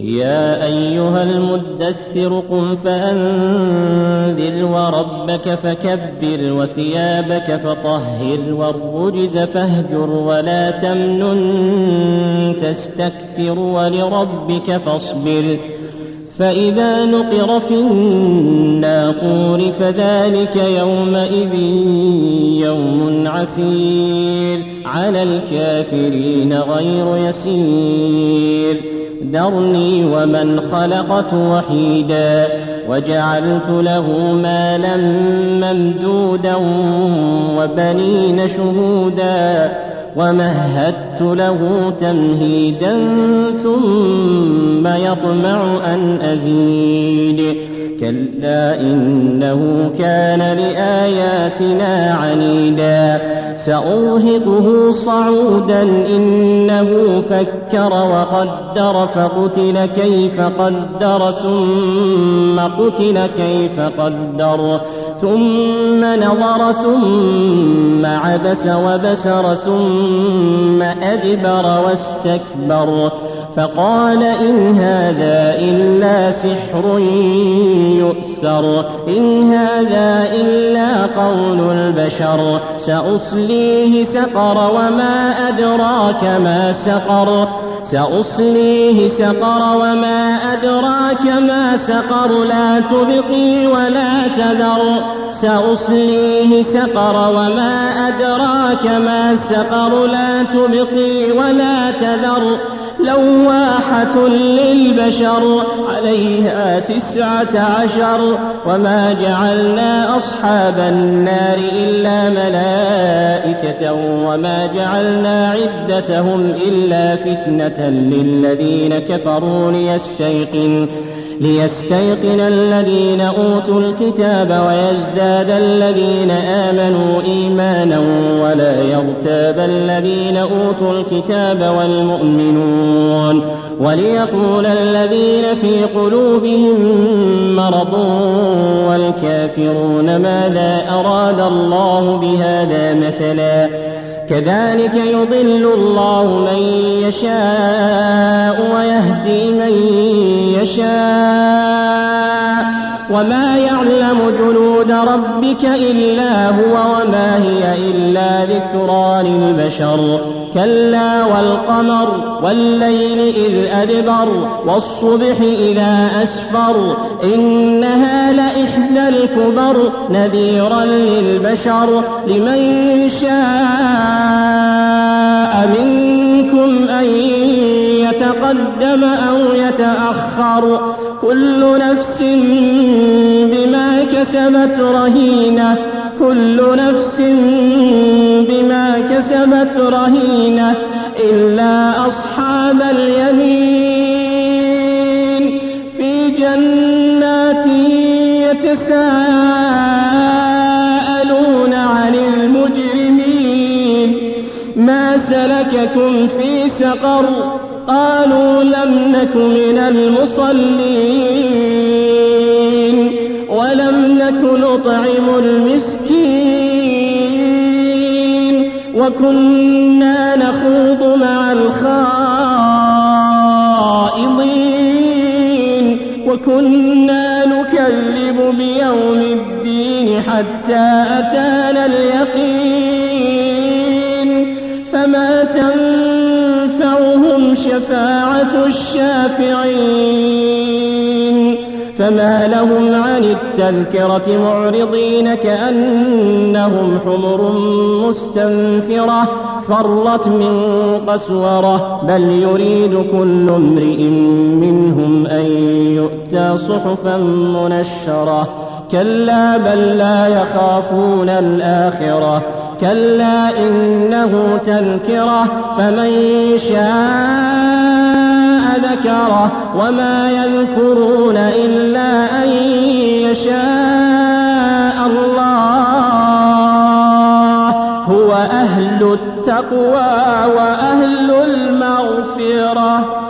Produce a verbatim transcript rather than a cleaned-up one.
يا أيها المدثر قم فأنذر وربك فكبر وثيابك فطهر والرجز فاهجر ولا تمنن تستكثر ولربك فاصبر فإذا نقر في الناقور فذلك يومئذ يوم عسير على الكافرين غير يسير ذرني ومن خلقت وحيدا وجعلت له مالا ممدودا وبنين شهودا ومهدت له تمهيدا ثم يطمع أن أزيد كلا إنه كان لآياتنا عنيدا سأرهقه صعودا إنه فكر وقدر فقتل كيف قدر ثم قتل كيف قدر ثم نظر ثم عبس وبسر ثم أدبر واستكبر فقال إن هذا إلا سحر يؤثر إن هذا إلا قول البشر سأصليه سقر وما أدراك ما سقر سأصليه سقر وما أدراك ما سقر لا تبقي ولا تذر سأصليه سقر وما أدراك ما سقر لا تبقي ولا تذر لواحة للبشر عليها تسعة عشر وما جعلنا أصحاب النار إلا ملائكة وما جعلنا عدتهم إلا فتنة للذين كفروا ليستيقن ليستيقن الذين أوتوا الكتاب ويزداد الذين آمنوا إيمانا ولا يرتاب الذين أوتوا الكتاب والمؤمنون وليقول الذين في قلوبهم مرض والكافرون ماذا أراد الله بهذا مثلا كذلك يضل الله من يشاء ويهدي من يشاء وما يعلم جنود ربك إلا هو وما هي إلا ذكرى للبشر كلا والقمر والليل إذ أدبر والصبح إذا أسفر إنها لإحدى الكبر نذيرا للبشر لمن شاء منكم أن يتقدم أو يتأخر كل نفس بما كسبت رهينة كل نفس بما كسبت رهينة إلا أصحاب اليمين في جنات يتساءلون عن المجرمين ما سلككم في سقر قالوا لم نك من المصلين ولم نك نطعم المسكين وكنا نخوض مع الخائضين وكنا نكذب بيوم الدين حتى أتانا اليقين فما تنفعهم شفاعة الشافعين فما لهم عن التذكرة معرضين كأنهم حمر مستنفرة فرت من قسورة بل يريد كل امرئ منهم أن يؤتى صحفا منشرة كلا بل لا يخافون الآخرة كلا إنه تذكرة فمن شاء ذكره وما يذكرون إلا أن يشاء الله هو أهل التقوى وأهل المغفرة.